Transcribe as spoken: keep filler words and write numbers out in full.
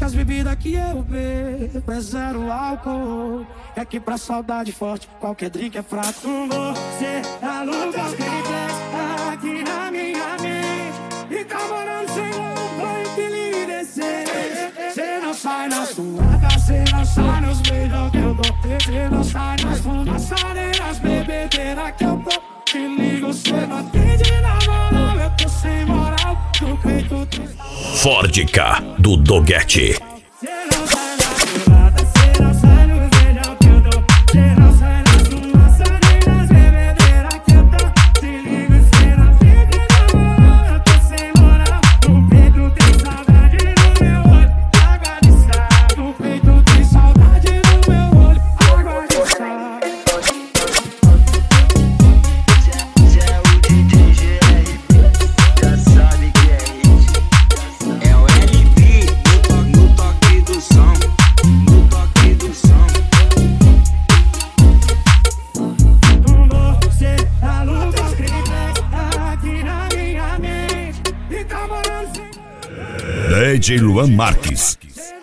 que as bebidas que eu bebo é zero álcool. É que pra saudade forte qualquer drink é fraco. Você aluga os clientes aqui na minha mente e tá morando sem roupa e que lhe decente. Cê não sai na suada, cê não sai nos beijos que eu dou. Cê não sai nas fumaçadeiras, bebedeiras que eu dou. Te ligo, cê não atende na moral, eu tô sem moral. No peito tem... Ford K do Doguete. Cê não sai na suada, cê não sai nos beijos que eu dou. Cê não sai nas fumaçadeiras, bebedeiras que eu dou. Te ligo, cê não atende na moral, eu tô sem moral. No peito tem saudade no meu olho, água de sal. No peito tem saudade no meu olho, água de sal. D J Luan Marques.